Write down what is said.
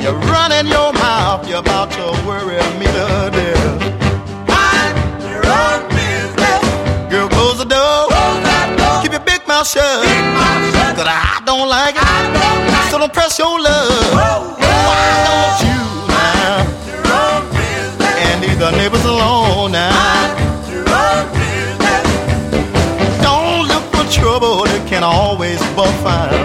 You're running your mouth, you're about to worry me to death. Mind your own business. Girl, close the door. Close that door. Keep your big mouth shut. Keep my shut. Cause I don't like it. I don't like So don't press your love. Why don't you now? your own business. And leave the neighbors alone now. Mind your own business. Don't look for trouble, it can always but find.